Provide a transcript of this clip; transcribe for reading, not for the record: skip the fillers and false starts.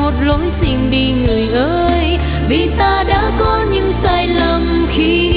một lối xin đi người ơi, vì ta đã có những sai lầm khi